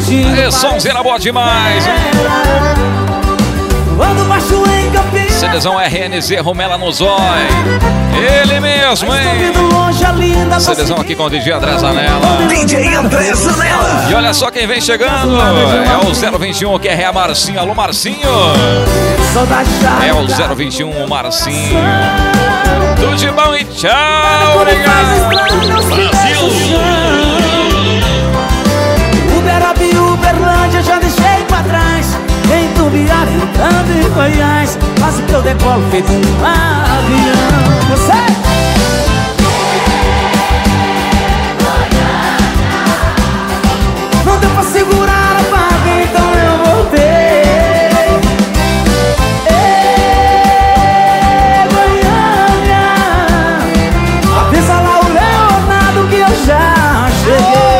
Aê, sonzeira boa demais, hein? Quando baixo em Campinas, CDzão RNZ, Romela no Zói. Ele mesmo, hein? CDzão aqui com o DJ André Zanella. DJ André Zanella. E olha só quem vem chegando. É o 021, que é Marcinho. Alô, Marcinho. É o 021, o Marcinho. Tudo de bom e tchau. Obrigado. Brasil. Uberaba e Uberlândia já deixei pra trás. Em Tumbiara, Rio e Goiás, quase que eu decolo feito um avião. Você! Não deu pra segurar a vaga, então eu voltei. Ei, Goiânia, avisa lá o Leonardo que eu já cheguei.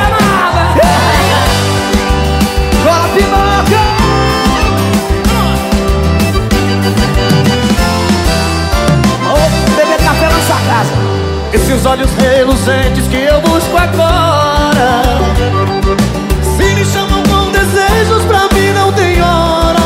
Agora Pinoca! Esses olhos reluzentes que eu busco agora, se me chamam com desejos, pra mim não tem hora.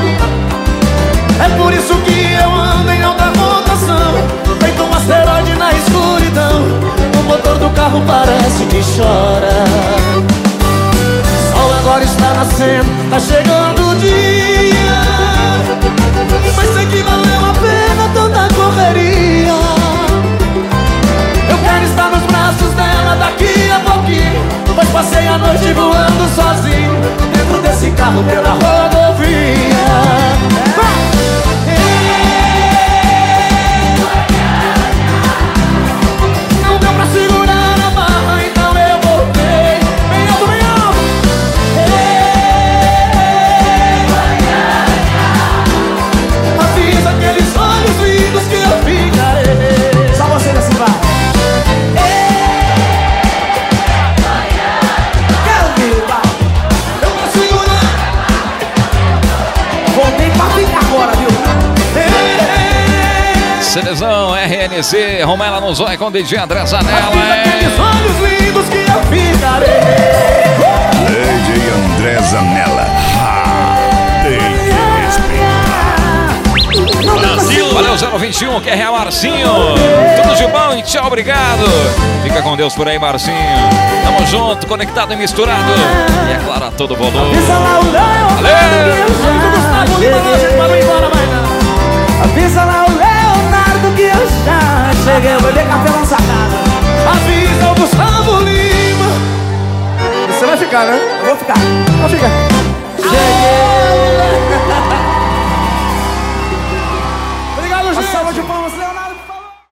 É por isso que eu ando em alta rotação, feito um asteroide na escuridão. O motor do carro parece que chora. O sol agora está nascendo, tá chegando o dia, mas sei que valeu a pena tanta correria. Eu quero estar nos braços dela daqui a pouquinho, pois passei a noite voando sozinho dentro desse carro pela rodovia. Não deu pra segurar a barra, então eu voltei. Bem alto, bem alto. Avisa aqueles olhos lindos que eu ficarei. Só você nesse bar. CDzão, RNC, Romela no Zói com DJ André Zanella. Aqueles olhos lindos que eu ficarei. DJ André Zanella. Tem que respeitar. Brasil. Valeu, 021, que é Marcinho. Tudo de bom e tchau, obrigado. Fica com Deus por aí, Marcinho. Tamo junto, conectado e misturado. E é claro, a todo volume. Valeu. Avisa lá o Leonardo que eu já cheguei. Eu vou beber café na sacada. Avisa o Gustavo Lima. Você vai ficar, né? Eu vou ficar. Vai ficar.